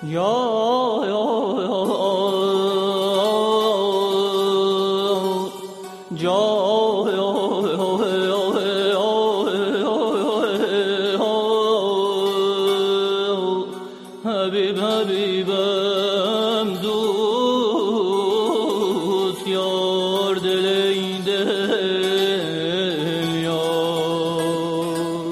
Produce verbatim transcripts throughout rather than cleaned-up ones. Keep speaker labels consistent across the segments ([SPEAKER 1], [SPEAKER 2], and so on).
[SPEAKER 1] یا جا حبیب حبیبم دوست یار دل ای دل یار.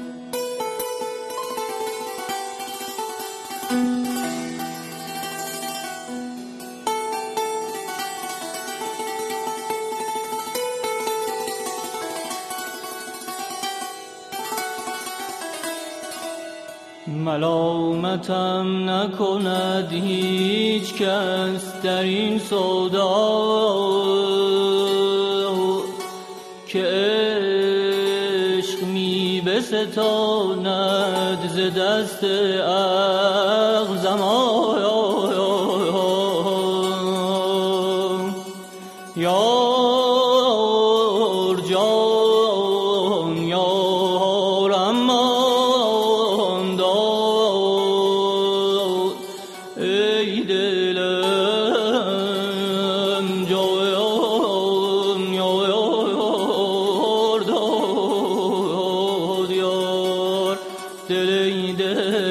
[SPEAKER 1] ملامتم نکند هیچ کس در این سودا که عشق می بستاند ز دست اغزما. یار جان یارم مان داد ای دلم جان یار داد یار دل ای دل